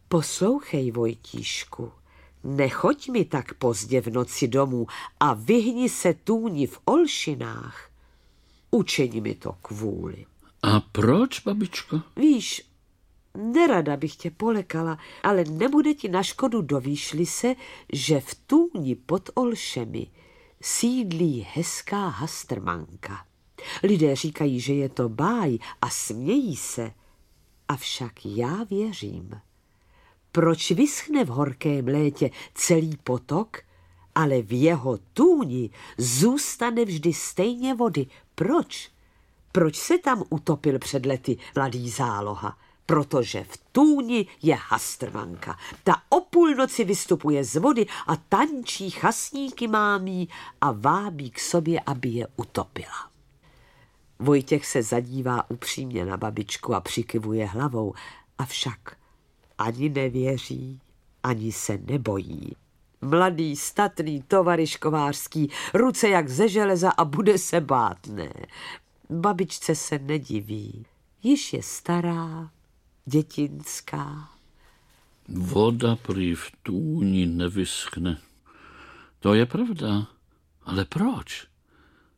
Poslouchej, Vojtíšku, nechoď mi tak pozdě v noci domů a vyhni se tůni v Olšinách. Učini mi to kvůli. A proč, babičko? Víš, nerada bych tě polekala, ale nebude ti na škodu, dovíš-li se, že v tůni pod Olšemi sídlí hezká hastrmanka. Lidé říkají, že je to báj a smějí se, avšak já věřím. Proč vyschne v horkém létě celý potok, ale v jeho tůni zůstane vždy stejně vody? Proč? Proč se tam utopil před lety mladý Záloha? Protože v tůni je hastrmanka. Ta o půlnoci vystupuje z vody a tančí, chasníky mámí a vábí k sobě, aby je utopila. Vojtěch se zadívá upřímně na babičku a přikyvuje hlavou, avšak ani nevěří, ani se nebojí. Mladý, statný tovaryš kovářský, ruce jak ze železa a bude se bát, ne. Babičce se nediví, již je stará, dětinská. Voda prý v tůni nevyschne. To je pravda, ale proč?